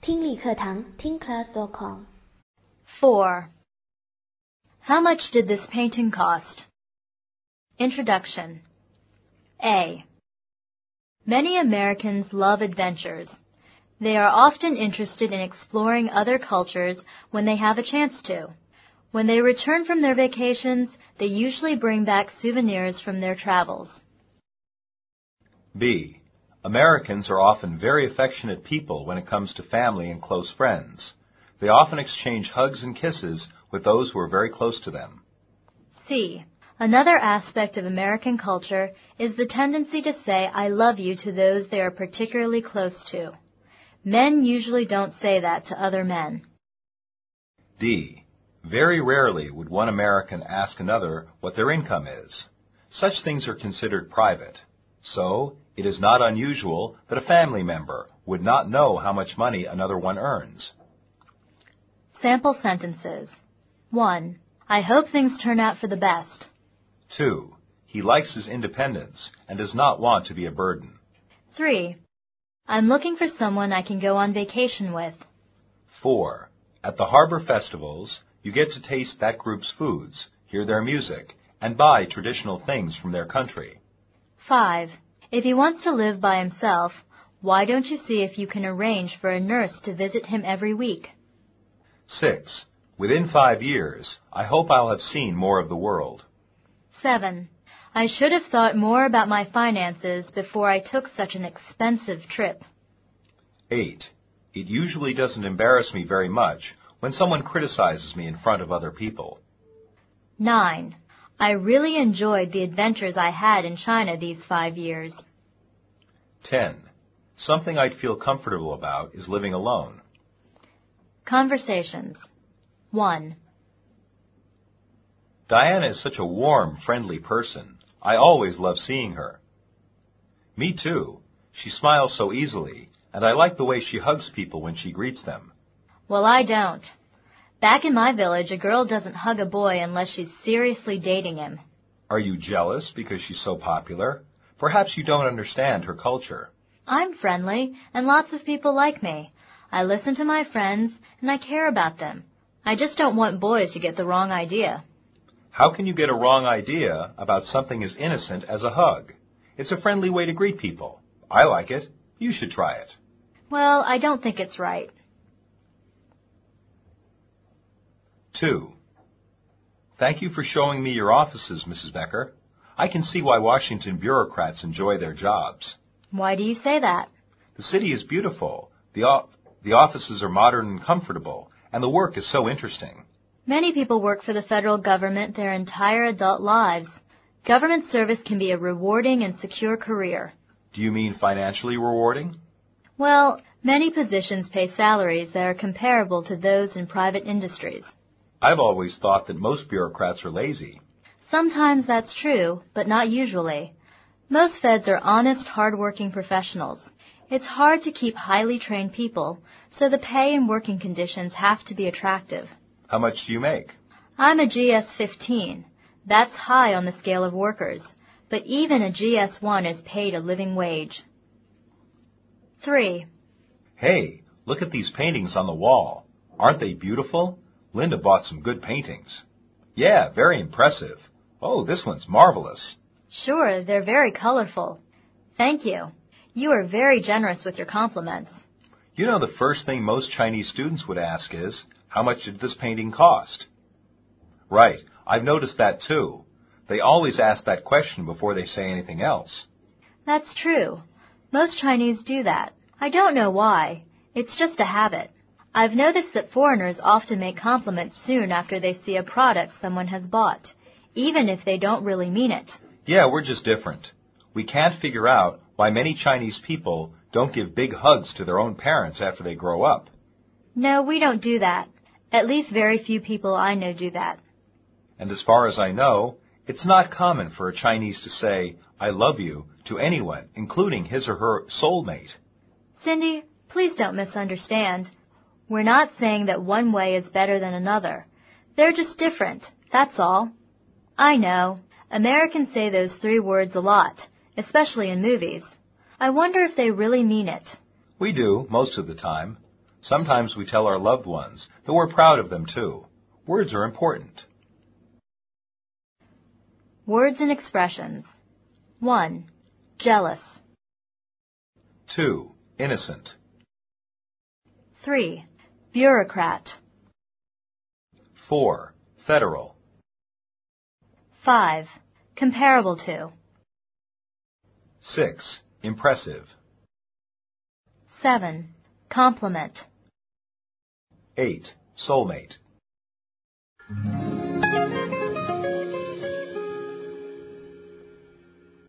听力课堂听 class.com。 4. How much did this painting cost? Introduction. A. Many Americans love adventures. They are often interested in exploring other cultures when they have a chance to. When they return from their vacations, they usually bring back souvenirs from their travels. B. Americans are often very affectionate people when it comes to family and close friends. They often exchange hugs and kisses with those who are very close to them. C. Another aspect of American culture is the tendency to say I love you to those they are particularly close to. Men usually don't say that to other men. D. Very rarely would one American ask another what their income is. Such things are considered private. So, it is not unusual that a family member would not know how much money another one earns. Sample sentences. 1. I hope things turn out for the best. 2. He likes his independence and does not want to be a burden. 3. I'm looking for someone I can go on vacation with. 4. At the harbor festivals, you get to taste that group's foods, hear their music, and buy traditional things from their country. 5. If he wants to live by himself, why don't you see if you can arrange for a nurse to visit him every week? 6. Within 5 years, I hope I'll have seen more of the world. 7. I should have thought more about my finances before I took such an expensive trip. 8. It usually doesn't embarrass me very much when someone criticizes me in front of other people. 9. I really enjoyed the adventures I had in China these 5 years. 10. Something I'd feel comfortable about is living alone. Conversations. 1. Diana is such a warm, friendly person. I always love seeing her. Me too. She smiles so easily, and I like the way she hugs people when she greets them. Well, I don't. Back in my village, a girl doesn't hug a boy unless she's seriously dating him. Are you jealous because she's so popular? Perhaps you don't understand her culture. I'm friendly, and lots of people like me. I listen to my friends, and I care about them. I just don't want boys to get the wrong idea. How can you get a wrong idea about something as innocent as a hug? It's a friendly way to greet people. I like it. You should try it. Well, I don't think it's right. 2. Thank you for showing me your offices, Mrs. Becker. I can see why Washington bureaucrats enjoy their jobs. Why do you say that? The city is beautiful. The offices are modern and comfortable, and the work is so interesting. Many people work for the federal government their entire adult lives. Government service can be a rewarding and secure career. Do you mean financially rewarding? Well, many positions pay salaries that are comparable to those in private industries. I've always thought that most bureaucrats are lazy. Sometimes that's true, but not usually. Most feds are honest, hard-working professionals. It's hard to keep highly trained people, so the pay and working conditions have to be attractive. How much do you make? I'm a GS-15. That's high on the scale of workers, but even a GS-1 is paid a living wage. 3. Hey, look at these paintings on the wall. Aren't they beautiful? Linda bought some good paintings. Yeah, very impressive. Oh, this one's marvelous. Sure, they're very colorful. Thank you. You are very generous with your compliments. You know, the first thing most Chinese students would ask is, how much did this painting cost? Right, I've noticed that too. They always ask that question before they say anything else. That's true. Most Chinese do that. I don't know why. It's just a habit. I've noticed that foreigners often make compliments soon after they see a product someone has bought, even if they don't really mean it. Yeah, we're just different. We can't figure out why many Chinese people don't give big hugs to their own parents after they grow up. No, we don't do that. At least very few people I know do that. And as far as I know, it's not common for a Chinese to say, I love you, to anyone, including his or her soulmate. Cindy, please don't misunderstand. We're not saying that one way is better than another. They're just different, that's all. I know. Americans say those 3 words a lot, especially in movies. I wonder if they really mean it. We do, most of the time. Sometimes we tell our loved ones that we're proud of them too. Words are important. Words and expressions. 1. Jealous. 2. Innocent. 3. Bureaucrat. 4. Federal. 5. Comparable to. 6. Impressive. 7. Compliment. 8. Soulmate.